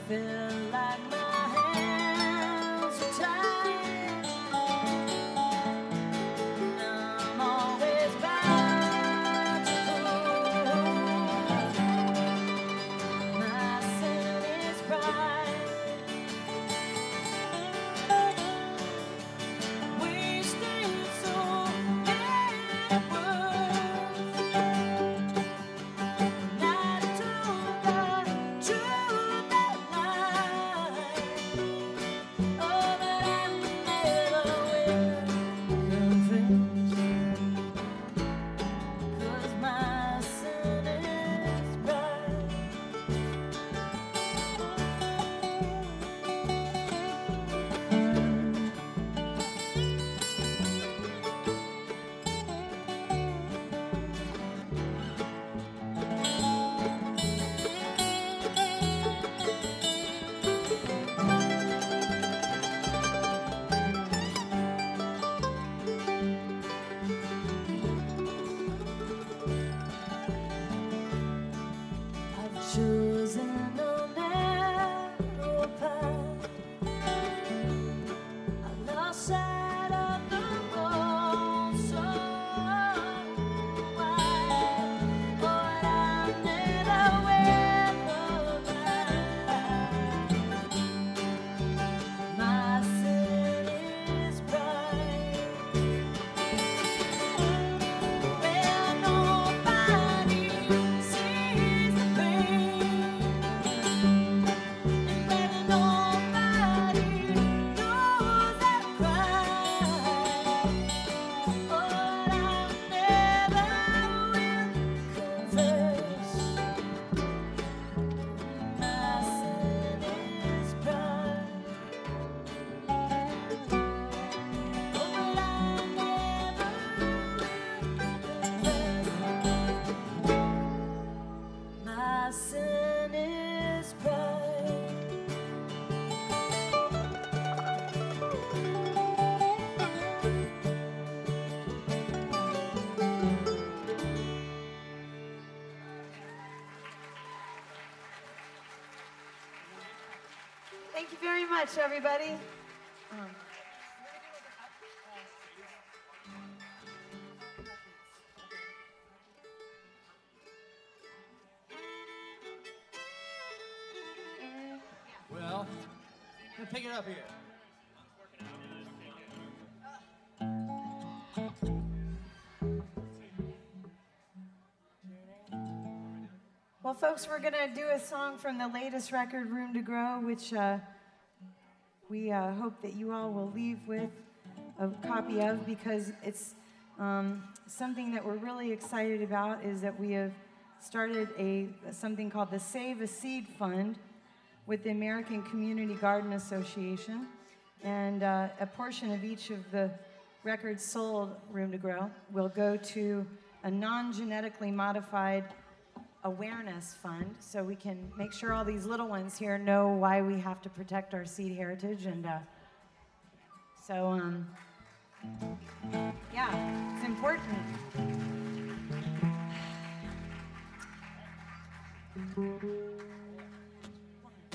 feel like my hands are tied. I'm always bound to prove my sin is pride. Wasting so many words. Not to the truth that lies. Oh, but I never will confess, 'cause my sin is pride. I've chosen a narrow path. I lost sight of the road so wide, but I never will look back. My sin is pride. Where nobody sees the pain, and where nobody knows that cry. Oh, I never will confess. My sin is pride. Oh, but I never will confess. My sin is pride. Thank you very much, everybody. Well, we'll pick it up here. Well, folks, we're going to do a song from the latest record, Room to Grow, which we hope that you all will leave with a copy of, because it's something that we're really excited about, is that we have started something called the Save a Seed Fund with the American Community Garden Association. And a portion of each of the records sold, Room to Grow, will go to a non-genetically modified awareness fund, so we can make sure all these little ones here know why we have to protect our seed heritage. And yeah, it's important.